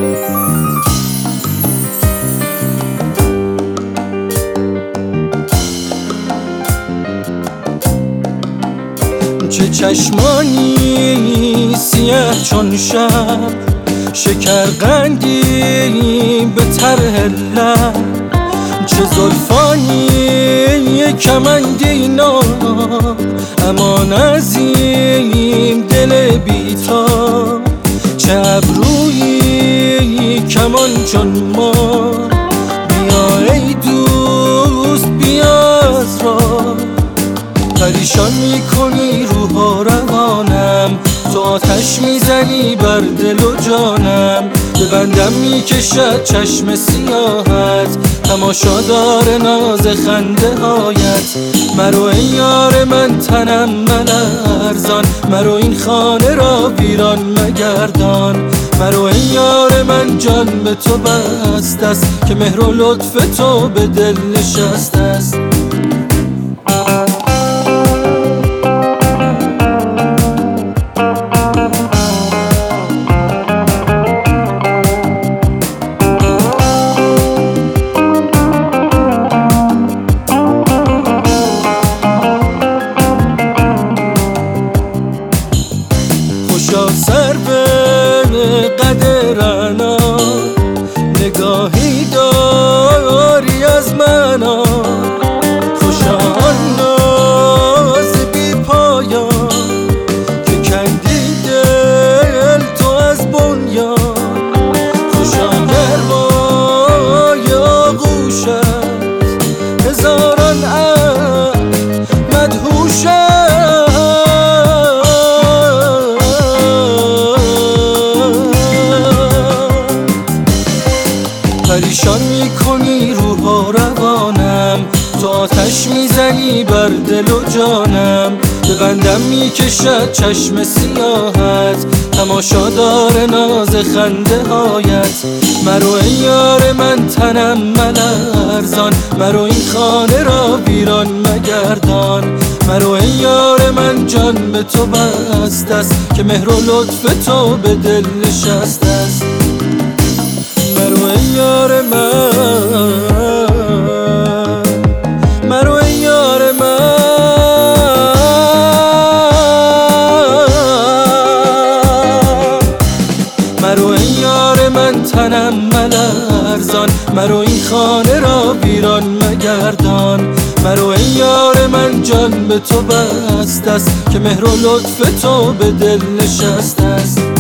چه چشمانی سیه چون شب، شکرقندی به طرح لب، چه زلفانی کمندینا، امان عظیم دل بی‌تاب، چه ابرویی کمان چون ما. بیا ای دوست بیا از راه، پریشان میکنی روح و روانم، تو آتش میزنی بر دل و جانم. به بندم میکشد چشم سیاهت، تماشادار ناز خنده هایت. مرو ای یار من تنم ملرزان، مرو این خانه را ویران مگردان. مرو ای یار من جان به تو بسته است، که مهر و لطف تو به دل نشسته است. خوشا سر به قدر نگاهی داری از من، خوشا آن ناز بی پایان که کندی دل تو از بنیان. خوشا گرمای آغوشت، هزاران عقل مدهوشت. پریشان میکنی روح و روانم، تو آتش میزنی بر دل و جانم. به بندم میکشد چشم سیاهت، تماشادار ناز خنده هایت. مرو ای یار من تنم ملرزان، مرو این خانه را ویران مگردان. مرو ای یار من جان به تو بسته است، که مهر و لطف تو به دل نشسته است. مرو ای یار من، مرو ای یار من، مرو ای یار من تنم ملرزان، مرو این خانه را ویران مگردان. مرو ای یار من جان به تو بسته است، که مهر و لطف تو به دل نشسته است.